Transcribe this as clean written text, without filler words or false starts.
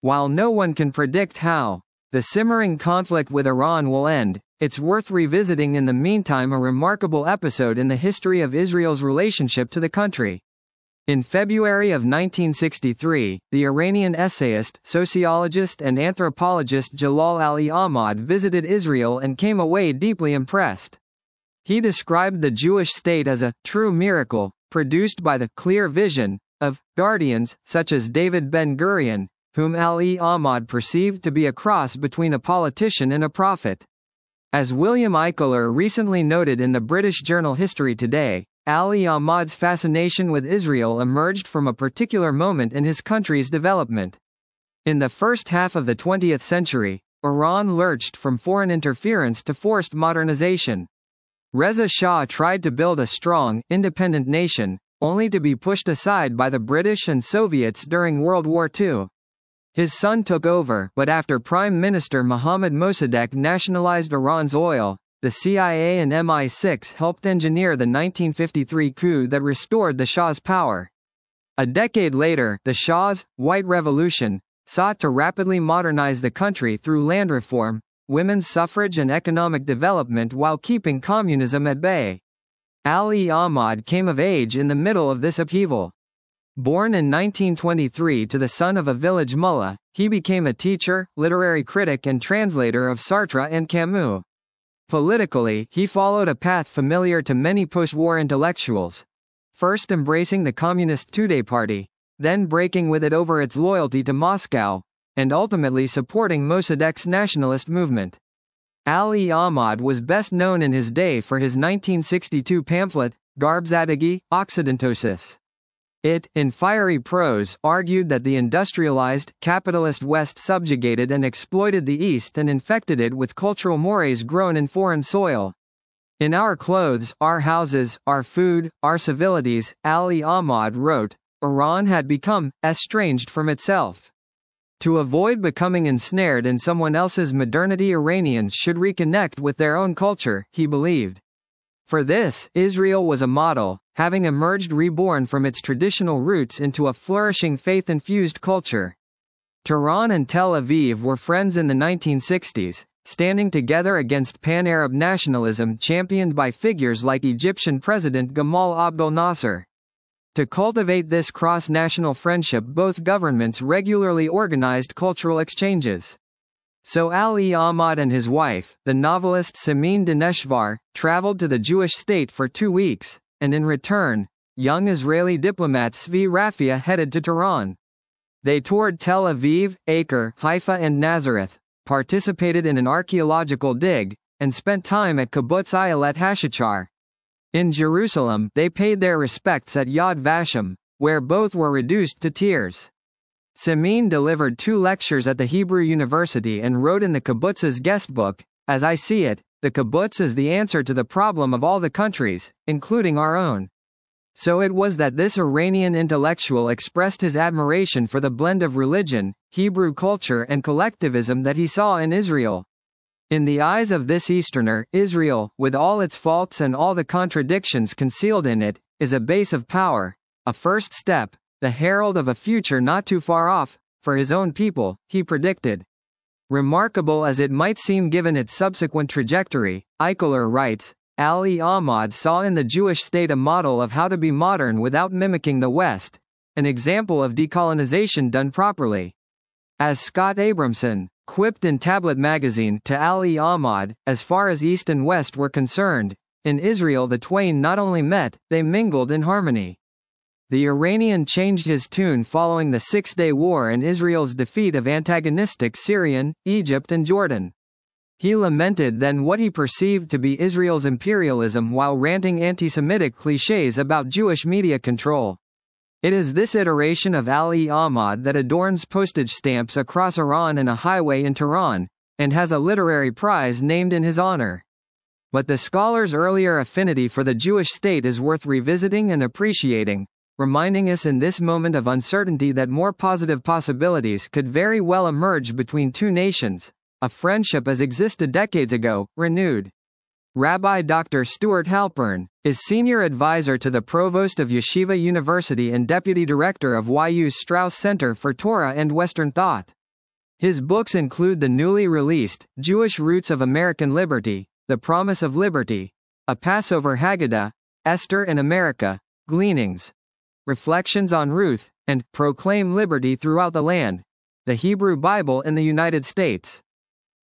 While no one can predict how the simmering conflict with Iran will end, it's worth revisiting in the meantime a remarkable episode in the history of Israel's relationship to the country. In February of 1963, the Iranian essayist, sociologist and anthropologist Jalal Ali Ahmad visited Israel and came away deeply impressed. He described the Jewish state as a true miracle, produced by the clear vision of guardians, such as David Ben-Gurion, whom Ali Ahmad perceived to be a cross between a politician and a prophet. As William Eichler recently noted in the British journal History Today, Ali Ahmad's fascination with Israel emerged from a particular moment in his country's development. In the first half of the 20th century, Iran lurched from foreign interference to forced modernization. Reza Shah tried to build a strong, independent nation, only to be pushed aside by the British and Soviets during World War II. His son took over, but after Prime Minister Mohammad Mossadegh nationalized Iran's oil, the CIA and MI6 helped engineer the 1953 coup that restored the Shah's power. A decade later, the Shah's White Revolution sought to rapidly modernize the country through land reform, women's suffrage and economic development while keeping communism at bay. Ali Ahmad came of age in the middle of this upheaval. Born in 1923 to the son of a village mullah, he became a teacher, literary critic and translator of Sartre and Camus. Politically, he followed a path familiar to many post-war intellectuals. First embracing the Communist Tudeh Party, then breaking with it over its loyalty to Moscow, and ultimately supporting Mossadegh's nationalist movement. Ali Ahmad was best known in his day for his 1962 pamphlet, Garbzadagi, Occidentosis. It, in fiery prose, argued that the industrialized, capitalist West subjugated and exploited the East and infected it with cultural mores grown in foreign soil. In Our Clothes, Our Houses, Our Food, Our Civilities, Ali Ahmad wrote, Iran had become estranged from itself. To avoid becoming ensnared in someone else's modernity, Iranians should reconnect with their own culture, he believed. For this, Israel was a model, having emerged reborn from its traditional roots into a flourishing faith-infused culture. Tehran and Tel Aviv were friends in the 1960s, standing together against pan-Arab nationalism championed by figures like Egyptian President Gamal Abdel Nasser. To cultivate this cross-national friendship, both governments regularly organized cultural exchanges. So Ali Ahmad and his wife, the novelist Samin Daneshvar, traveled to the Jewish state for 2 weeks, and in return, young Israeli diplomat Zvi Rafia headed to Tehran. They toured Tel Aviv, Acre, Haifa and Nazareth, participated in an archaeological dig, and spent time at Kibbutz Ayelet Hashachar. In Jerusalem, they paid their respects at Yad Vashem, where both were reduced to tears. Samin delivered 2 lectures at the Hebrew University and wrote in the kibbutz's guestbook, As I see it, the kibbutz is the answer to the problem of all the countries, including our own. So it was that this Iranian intellectual expressed his admiration for the blend of religion, Hebrew culture and collectivism that he saw in Israel. In the eyes of this Easterner, Israel, with all its faults and all the contradictions concealed in it, is a base of power, a first step, the herald of a future not too far off, for his own people, he predicted. Remarkable as it might seem given its subsequent trajectory, Eichler writes, Ali Ahmad saw in the Jewish state a model of how to be modern without mimicking the West, an example of decolonization done properly. As Scott Abramson quipped in Tablet magazine to Ali Ahmad, as far as East and West were concerned, in Israel the twain not only met, they mingled in harmony. The Iranian changed his tune following the Six-Day War and Israel's defeat of antagonistic Syrian, Egypt and Jordan. He lamented then what he perceived to be Israel's imperialism while ranting anti-Semitic clichés about Jewish media control. It is this iteration of Ali Ahmad that adorns postage stamps across Iran and a highway in Tehran, and has a literary prize named in his honor. But the scholar's earlier affinity for the Jewish state is worth revisiting and appreciating, reminding us in this moment of uncertainty that more positive possibilities could very well emerge between two nations, a friendship as existed decades ago, renewed. Rabbi Dr. Stuart Halpern is senior advisor to the provost of Yeshiva University and deputy director of YU's Strauss Center for Torah and Western Thought. His books include the newly released Jewish Roots of American Liberty, The Promise of Liberty, A Passover Haggadah, Esther in America, Gleanings, Reflections on Ruth, and Proclaim Liberty Throughout the Land, the Hebrew Bible in the United States.